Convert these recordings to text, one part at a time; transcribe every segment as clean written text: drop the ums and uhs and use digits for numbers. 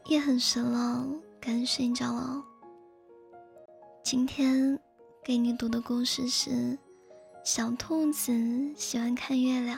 夜很深了，该睡觉了哦。今天给你读的故事是小兔子喜欢看月亮。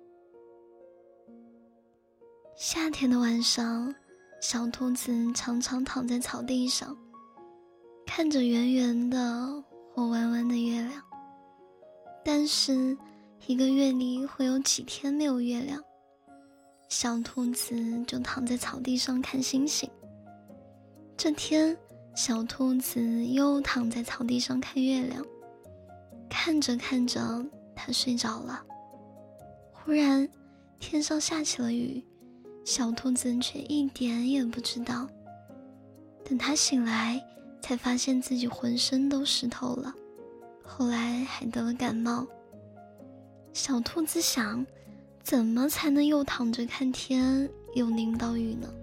夏天的晚上，小兔子常常躺在草地上，看着圆圆的或弯弯的月亮。但是一个月里会有几天没有月亮，小兔子就躺在草地上看星星。这天，小兔子又躺在草地上看月亮，看着看着，它睡着了。忽然，天上下起了雨，小兔子却一点也不知道。等它醒来，才发现自己浑身都湿透了，后来还得了感冒。小兔子想，怎么才能又躺着看天，又淋到雨呢？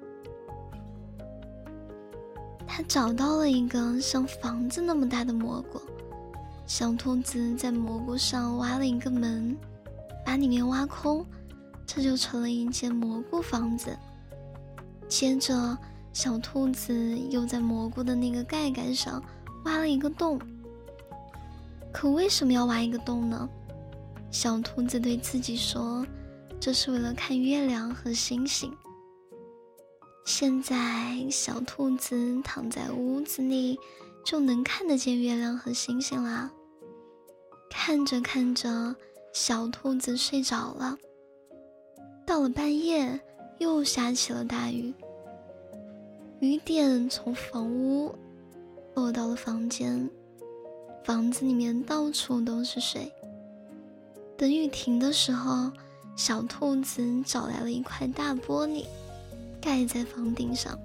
他找到了一个像房子那么大的蘑菇，小兔子在蘑菇上挖了一个门，把里面挖空，这就成了一间蘑菇房子。接着，小兔子又在蘑菇的那个盖盖上挖了一个洞。可为什么要挖一个洞呢？小兔子对自己说，这是为了看月亮和星星。现在小兔子躺在屋子里，就能看得见月亮和星星啦。看着看着，小兔子睡着了。到了半夜，又下起了大雨，雨点从房屋落到了房间，房子里面到处都是水。等雨停的时候，小兔子找来了一块大玻璃，盖在房顶上。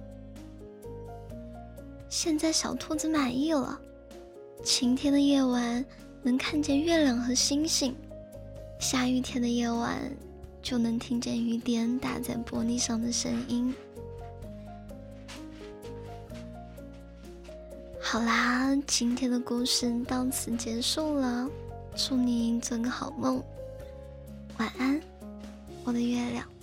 现在小兔子满意了，晴天的夜晚能看见月亮和星星，下雨天的夜晚就能听见雨点打在玻璃上的声音。好啦，今天的故事到此结束了，祝你做个好梦，晚安，我的月亮。